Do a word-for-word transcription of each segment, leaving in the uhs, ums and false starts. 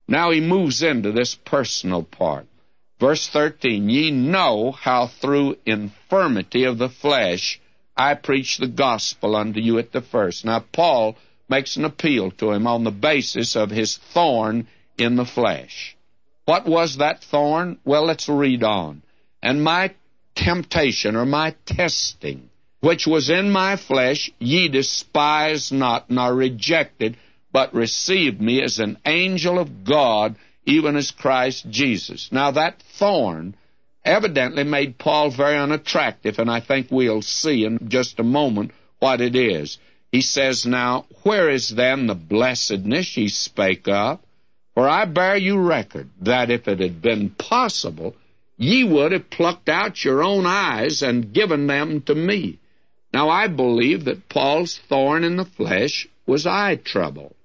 Now he moves into this personal part. Verse thirteen, ye know how through infirmity of the flesh I preached the gospel unto you at the first. Now Paul makes an appeal to him on the basis of his thorn in the flesh. What was that thorn? Well, let's read on. And my temptation, or my testing, which was in my flesh, ye despised not, nor rejected, but received me as an angel of God, even as Christ Jesus. Now that thorn evidently made Paul very unattractive, and I think we'll see in just a moment what it is. He says, now, where is then the blessedness ye spake of? For I bear you record that if it had been possible, ye would have plucked out your own eyes and given them to me. Now I believe that Paul's thorn in the flesh was eye trouble.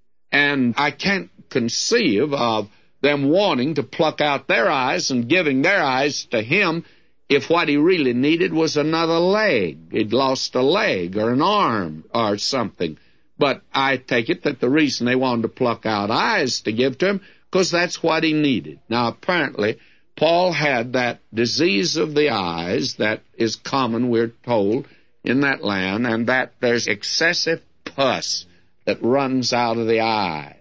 And I can't conceive of them wanting to pluck out their eyes and giving their eyes to him if what he really needed was another leg. He'd lost a leg or an arm or something. But I take it that the reason they wanted to pluck out eyes to give to him, because that's what he needed. Now, apparently, Paul had that disease of the eyes that is common, we're told, in that land, and that there's excessive pus that runs out of the eyes.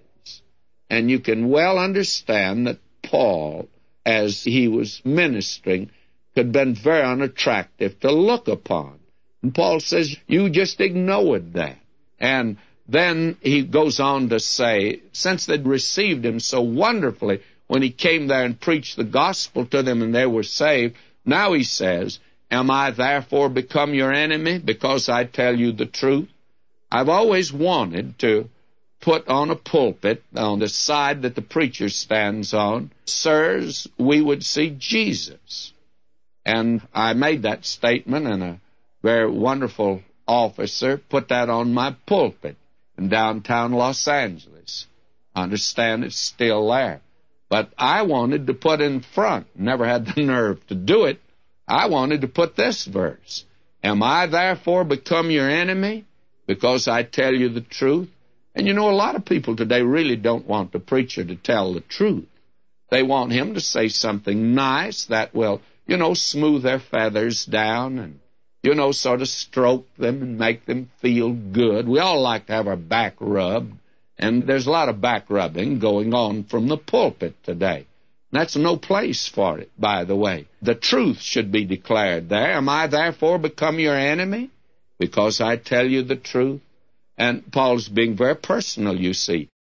And you can well understand that Paul, as he was ministering, could have been very unattractive to look upon. And Paul says, you just ignored that. And then he goes on to say, since they'd received him so wonderfully when he came there and preached the gospel to them and they were saved, now he says, am I therefore become your enemy because I tell you the truth? I've always wanted to put on a pulpit on the side that the preacher stands on, sirs, we would see Jesus. And I made that statement, and a very wonderful officer put that on my pulpit in downtown Los Angeles. I understand it's still there. But I wanted to put in front, never had the nerve to do it, I wanted to put this verse. Am I therefore become your enemy because I tell you the truth? And you know, a lot of people today really don't want the preacher to tell the truth. They want him to say something nice that will, you know, smooth their feathers down and, you know, sort of stroke them and make them feel good. We all like to have our back rubbed, and there's a lot of back rubbing going on from the pulpit today. That's no place for it, by the way. The truth should be declared there. Am I therefore become your enemy because I tell you the truth? And Paul's being very personal, you see.